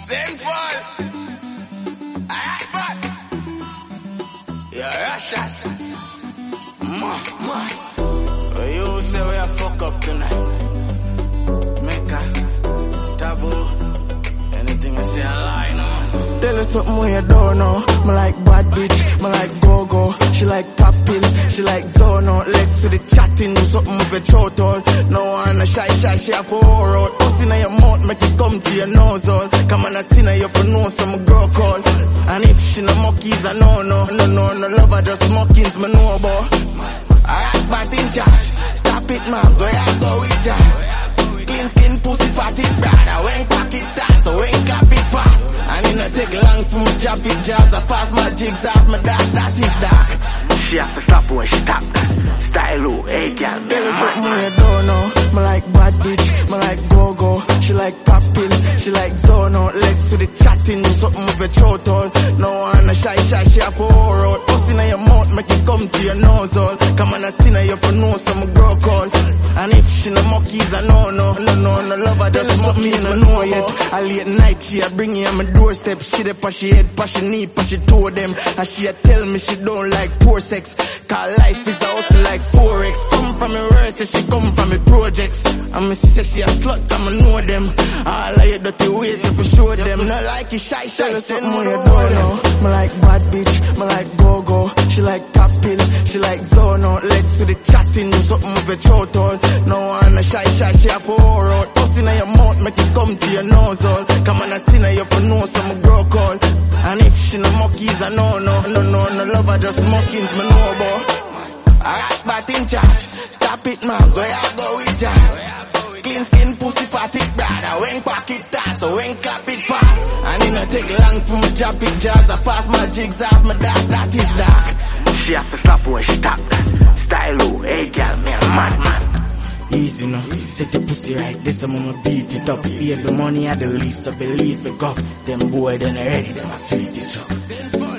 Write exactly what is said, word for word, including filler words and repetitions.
Sinful. Alright, but you're Russian. Ma, ma. Well, you say we a fuck up tonight. Mecca, taboo. Anything I say a lie, no. Tell her something when you don't know. Me like bad bitch, me like go-go. She like pop pill, she like zono. Let's see the chatting, do something with your throat all. No one a shy shy, she a four out. Puss in your mouth, make it come to your nose all. Come on, I see now you for know some girl call. And if she no monkeys, I know no. No, no, no love, I just mockings, me know about. Alright, but in charge. Stop it, man, so I go with jazz. Clean skin, pussy, fatty, brother. When pocket that, so when cap it fast. And it not take long for me drop it jazz. I pass my jigs off my dark, that is dark. She have to stop when she tap that. Style low, hey girl, me Tell her a something man. when you don't know. Me like bad bitch, me like go-go. She like pop pill, she like zono. Let's see the chatting, do something with your throat all. No one a shy shy, she a pour out. Puss in your mouth, make it come to your nose all. Come on, I see now you for know some girl call. And if she no monkeys, I know no. No, no, no love, I just monkeys, I know yet. I late night, she a bring you on my doorstep. She dey pass she head, pass she knee, pass she toe them. And she a tell me she don't like poor sex. Cause life is a hustle like Forex. Come from me worst, say she come from me projects. And me say she a slut, come and know them. All of your dirty ways, if you show them. Not like you shy, shy, send me you don't know. Me like bad bitch, me like go-go. She like top pill, she like zono. Let's see the chatting, do something with your throat all. No one a shy, shy, she a pour out. Puss in your mouth, make it come to your nose all. Come on, I see now you for know some girl call. And if she no monkeys, I know no. No, no, no love, I just mockings, me know about. Alright, but in charge. Stop it, man, so I go with jazz. Clean skin, pussy, fatty, brother. When pocket that, so when clap it fast. And it not take long for me drop it jazz. I pass my jigs off my dark, that is dark. She have to stop when she tap that. Style low, hey girl, me a madman. Easy no, set the pussy right, this I'm gonna beat it up. Every money I the least, so believe it go. Them boy, then ready, them a sweet it up.